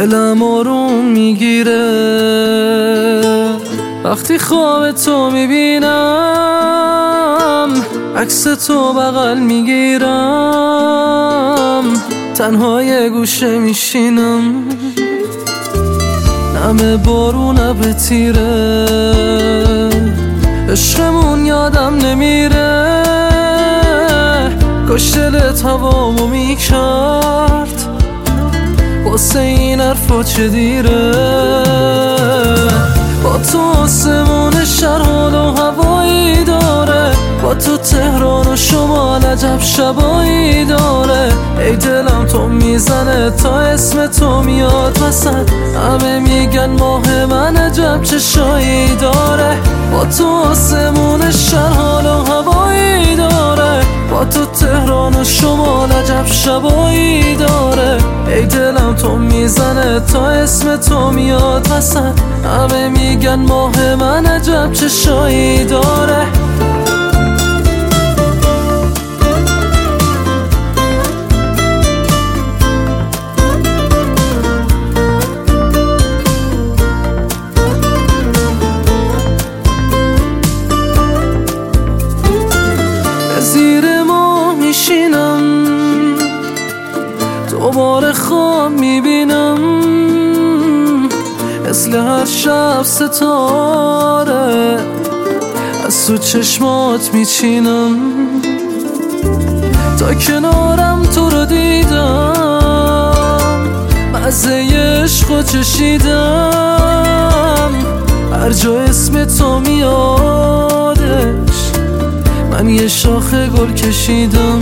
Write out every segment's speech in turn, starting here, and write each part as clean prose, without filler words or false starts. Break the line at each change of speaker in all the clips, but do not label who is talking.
دلم آروم میگیره وقتی خواب تو میبینم، عکس تو بغل میگیرم، تنها یه گوشه میشینم، نم بارون به تیره، عشقمون یادم نمیره، کاش دلت هوامو میکرد، واسه این حرفا چه دیره. با تو آسمون شهر حال و هوایی داره، با تو تهران و شمال عجب شبایی داره، ای دلم تو میزنه تا اسم تو میاد وسط، همه میگن ماه من عجب چشایی داره. با تو آسمون شهر حال و هوایی داره، با تو تهران و شمال عجب شبایی داره، ای دلم تو میزنه تا اسم تو میاد وسط، همه میگن ماه من عجب چشایی داره. زیر ما میشینم، دوباره خواب میبینم، مثل هر شب ستاره از تو چشمات میچینم، تا کنارم تو رو دیدم، مزه عشقو چشیدم، هر جا اسم تو میادش من یه شاخه گل کشیدم.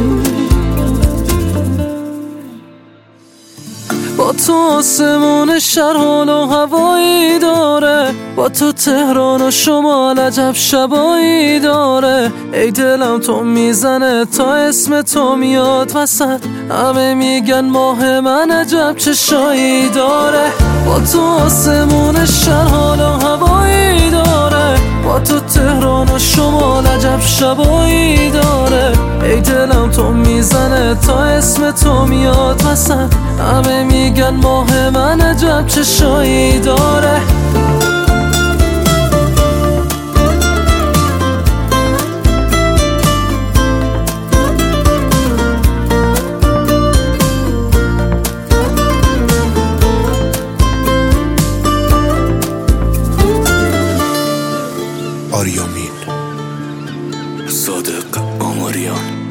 با تو آسمون شهر حال و هوایی داره، با تو تهران و شمال عجب شبایی داره، ای دلم تو میزنه تا اسم تو میاد وسط، همه میگن ماه من عجب چشایی داره. با تو آسمون شهر حال و هوایی داره، با تو تهران و شمال عجب شبایی داره، ای دلم تو میزنه تا اسم تو میاد وسط، همه میگن ماه من عجب چشایی داره.
آریامین صادق آماریان.